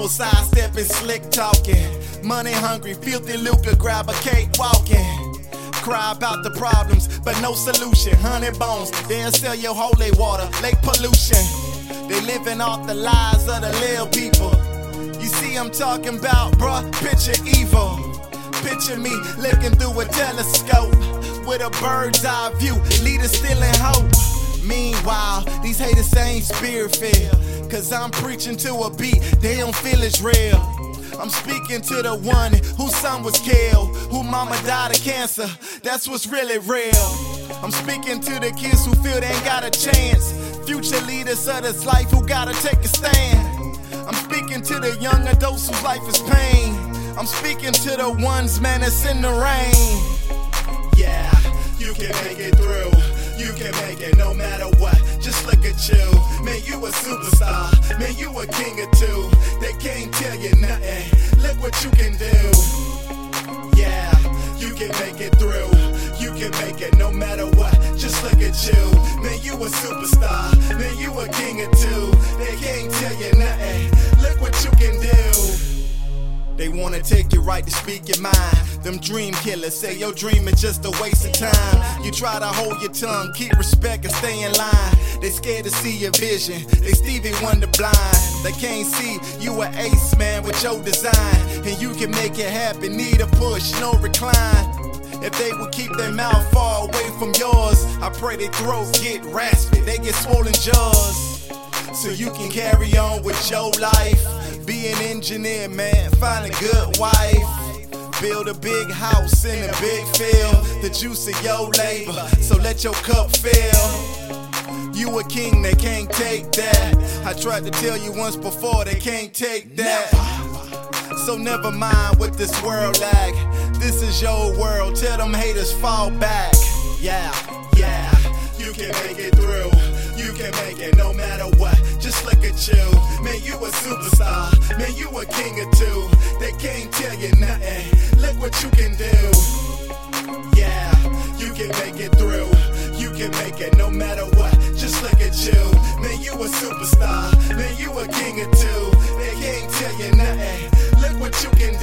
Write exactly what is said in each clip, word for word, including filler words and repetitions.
People sidestepping, slick talking. Money hungry, filthy lucre, grab a cake walking. Cry about the problems, but no solution. Honey bones, they'll sell your holy water, lake pollution. They living off the lies of the little people. You see I'm talking about, bruh, picture evil. Picture me looking through a telescope with a bird's eye view, leaders still in hope. Meanwhile, these haters ain't spirit filled, cause I'm preaching to a beat they don't feel it's real. I'm speaking to the one whose son was killed, who mama died of cancer, that's what's really real. I'm speaking to the kids who feel they ain't got a chance, future leaders of this life who gotta take a stand. I'm speaking to the young adults whose life is pain. I'm speaking to the ones, man, that's in the rain. Yeah, you can make it through. You can make it no matter what, just look at you. Man, you a superstar, man, you a king or two. They can't tell you nothing, look what you can do. Yeah, you can make it through. You can make it no matter what, just look at you. Man, you a superstar, man, you a king or two. They can't tell you nothing, look what you can do. They wanna take your right to speak your mind. Them dream killers say your dream is just a waste of time. You try to hold your tongue, keep respect and stay in line. They scared to see your vision, they Stevie Wonder blind. They can't see you an ace, man, with your design. And you can make it happen, need a push, no recline. If they would keep their mouth far away from yours, I pray their throats get raspy, they get swollen jaws. So you can carry on with your life. Be an engineer, man, find a good wife. Build a big house in a big field. The juice of your labor, so let your cup fill. You a king, they can't take that. I tried to tell you once before, they can't take that. So never mind what this world like. This is your world, tell them haters fall back. Yeah, yeah, you can make it through. You can make it no matter what, just look at you. Man, you a superstar, man, you a king or two. They can't tell you nothing, look what you can do. Yeah, you can make it through. You can make it no matter what, just look at you. Man, you a superstar, man, you a king or two. They can't tell you nothing, look what you can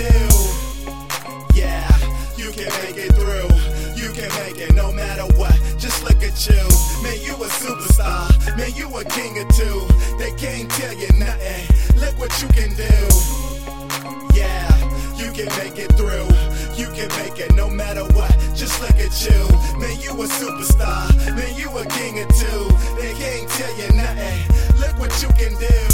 do. Yeah, you can make it through. You can make it no matter what, just look at you. Man, you a superstar, man, you a king or two. They can't tell you nothing, look what you can do. Yeah, you can make it through. You can make it no matter what, just look at you. Man, you a superstar, man, you a king or two. They can't tell you nothing, look what you can do.